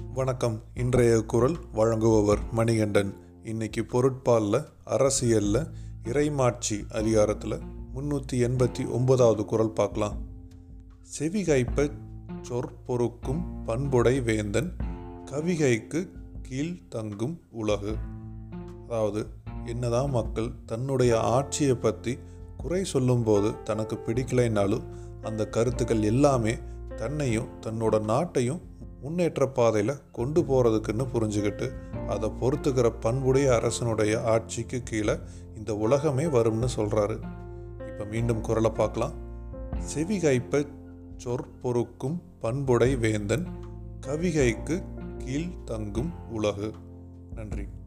வணக்கம். இன்றைய குரல் வழங்குபவர் மணிகண்டன். இன்னைக்கு பொருட்பாலில் அரசியலில் இறைமாட்சி அதிகாரத்தில் 389வது குரல் பார்க்கலாம். செவிகைப்ப சொற்பொருக்கும் பண்புடை வேந்தன் கவிகைக்கு கீழ் தங்கும் உலகு. அதாவது, என்னதான் மக்கள் தன்னுடைய ஆட்சியை பற்றி குறை சொல்லும்போது தனக்கு பிடிக்கலைனாலும் அந்த கருத்துக்கள் எல்லாமே தன்னையும் தன்னோட நாட்டையும் முன்னேற்ற பாதையில் கொண்டு போகிறதுக்குன்னு புரிஞ்சுக்கிட்டு அதை பொறுத்துக்கிற பண்புடைய அரசனுடைய ஆட்சிக்கு கீழே இந்த உலகமே வரும்னு சொல்கிறாரு. இப்போ மீண்டும் குரலை பார்க்கலாம். செவிகைப்ப சொற்பொருக்கும் பண்புடை வேந்தன் கவிகைக்கு கீழ் தங்கும் உலகு. நன்றி.